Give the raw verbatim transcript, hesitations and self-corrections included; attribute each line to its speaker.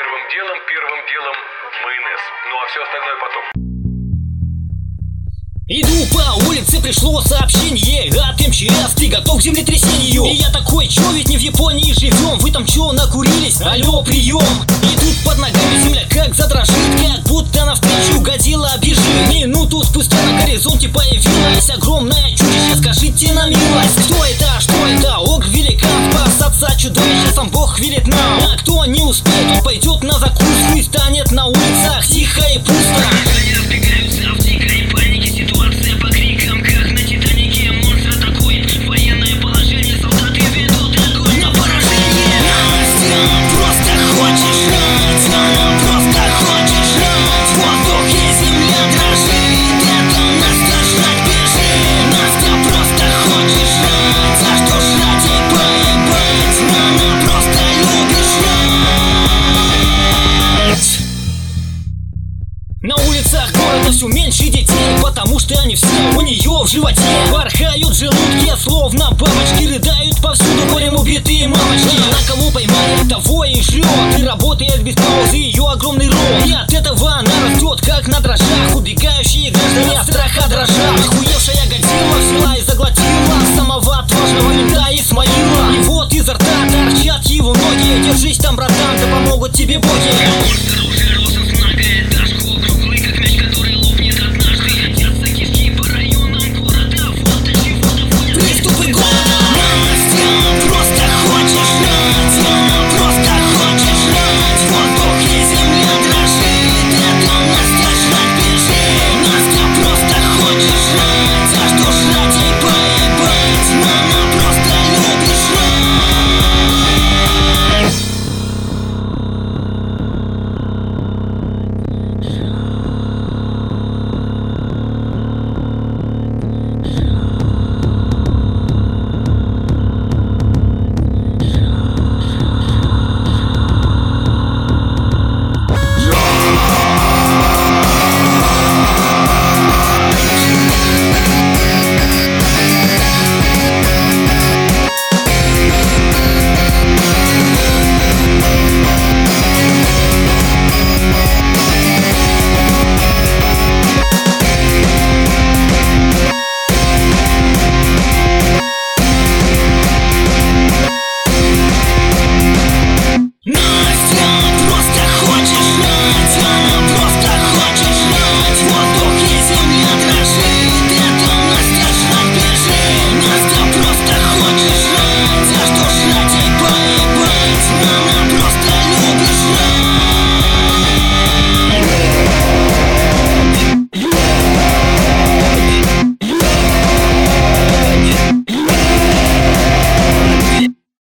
Speaker 1: Первым делом, первым делом майонез. Ну а все остальное потом.
Speaker 2: Иду по улице, пришло сообщение от эм че эс, ты готов к землетрясению? И я такой, чё, ведь не в Японии живем? Вы там чё, накурились? Алло, прием! И тут под ногами земля как задрожит, как будто навстречу Годзилла бежит. Минуту спустя на горизонте появилась огромная чудище, скажите на милость. Кто это, что это? Ог, великан, спасаться чудовище, сам Бог велит нам. А кто не успеет, он пойдет на закуску и станет на улицах тихо и пусто. На улицах города все меньше детей, потому что они все у нее в животе. Порхают желудки, словно бабочки, рыдают повсюду горем убитые мамочки. На кого поймали, того и жрет, и работает без паузы ее огромный рот. И от этого она растет, как на дрожжах. Убегающие граждане от страха дрожат. Охуевшая Годзилла взяла и заглотила самого отважного мента Исмаила. И вот изо рта торчат его ноги. Держись там, братан, да помогут тебе боги.